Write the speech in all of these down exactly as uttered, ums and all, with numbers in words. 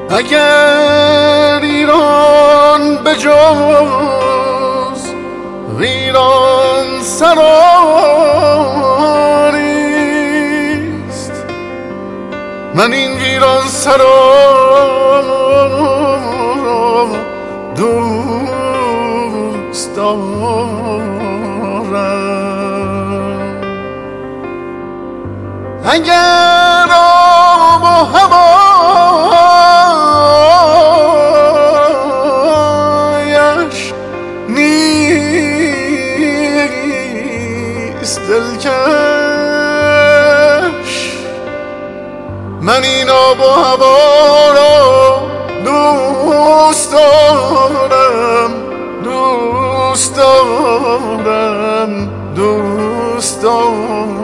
اگر ایران به جز ویران سراریست، من این ویران سرا دوست دارم. اگر آب و هوایش نیست دلکش، من این آب و هوا را دوست دارم، دوست دارم، دوست دارم.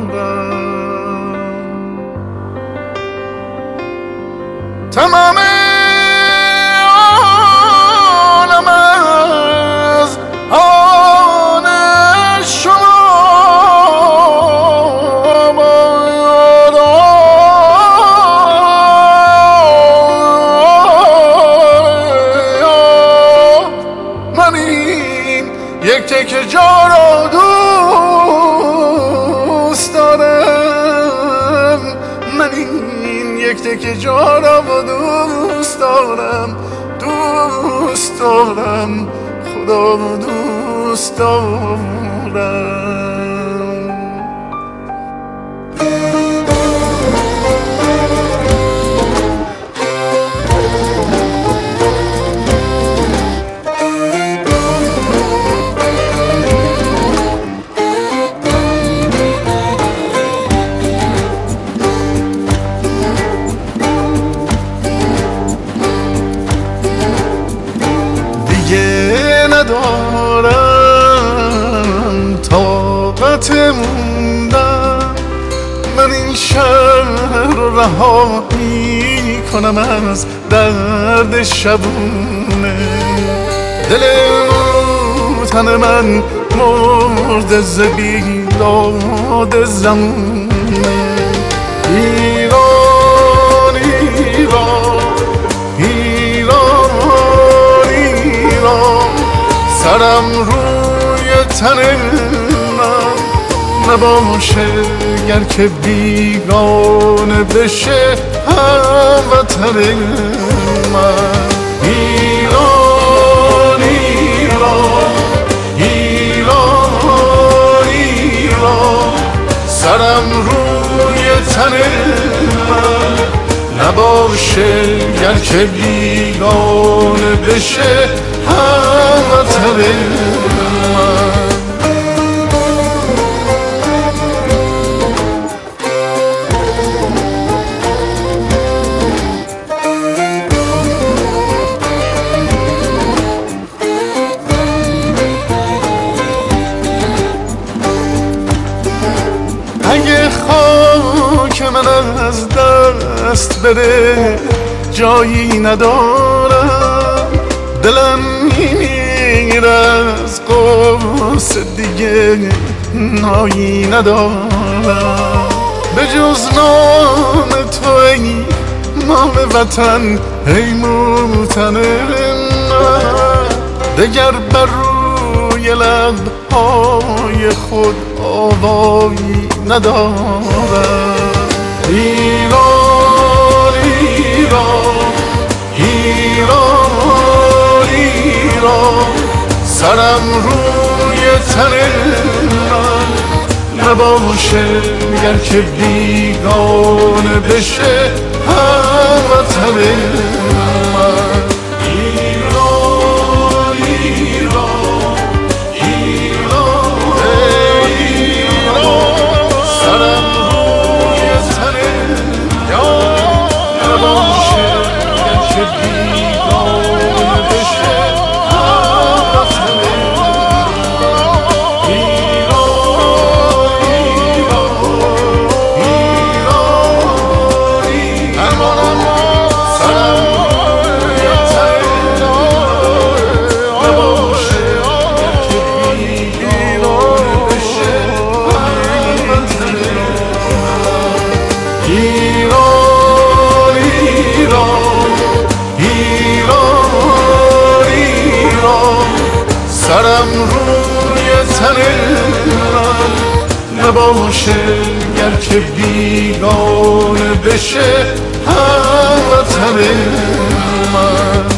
تمام عالم از آن شما من این یک تکه جا را دوست دارم، من این یک تکه جا را دوست دارم، دوست دارم، خدا دوست دارم. ندارم طاقت موندن، من این شهر رو رها می کنم از درد شبونه. دل تن من مرد ز بیداد زمونه. ایران ایران ایران ایران، سرم روی تن من نباشه گر که بیگانه بشه هموطن من. ایران ایران ایران ایران، سرم روی تن من نباشه گر که بیگانه بشه هموطن من. اگه خاک من از دست بره جایی ندارم، دلم میمیره از قصه دیگه نایی ندارم. به جز نام تو ای نام وطن، ای موطن من، دگر بر روی لبهای خود آوایی ندارم. ایران ایران ایران ایران، سرم روی تن من نباشه گر که بیگانه بشه هموطن من. ایران ایران ایران ایران، سرم روی تن من نباشه گر که بیگانه بشه هموطن من. سرم روی تن من نباشه، گر که بیگانه بشه هموطن من.